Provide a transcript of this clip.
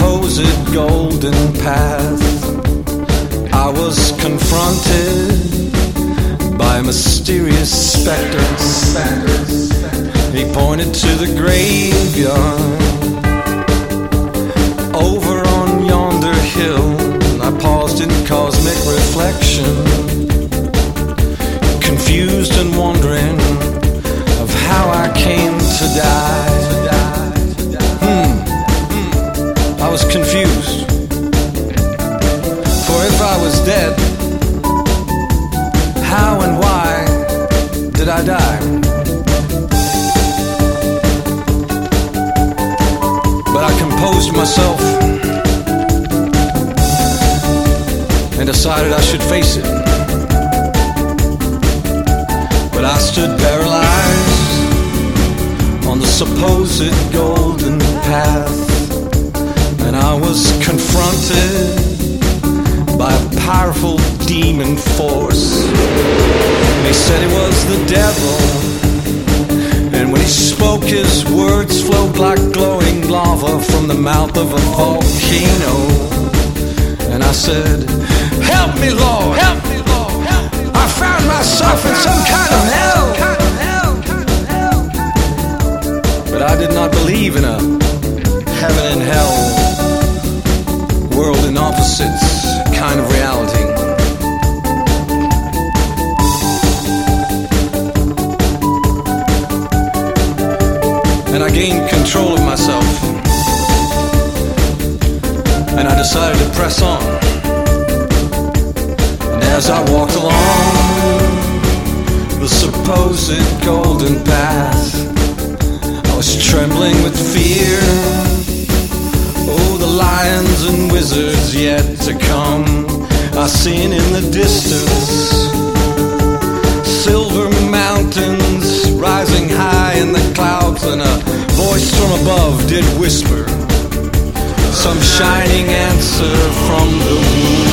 supposed golden path, I was confronted by a mysterious specter. He pointed to the graveyard over on yonder hill. I paused in cosmic reflection, confused and wondering of how I came to die. I was confused, for if I was dead, how and why did I die? But I composed myself and decided I should face it. But I stood paralyzed on the supposed golden path, and I was confronted by a powerful demon force. They said he was the devil, and when he spoke, his words flowed like glowing lava from the mouth of a volcano. And I said, "Help me, Lord! Help me, Lord! I found myself in some kind of hell." But I did not believe in a heaven and hell, world in opposites kind of reality. And I gained control of myself, and I decided to press on. And as I walked along the supposed golden path, I was trembling with fear. Oh, the lions and wizards yet to come, I seen in the distance silver mountains rising high in the clouds, and a voice from above did whisper some shining answer from the womb.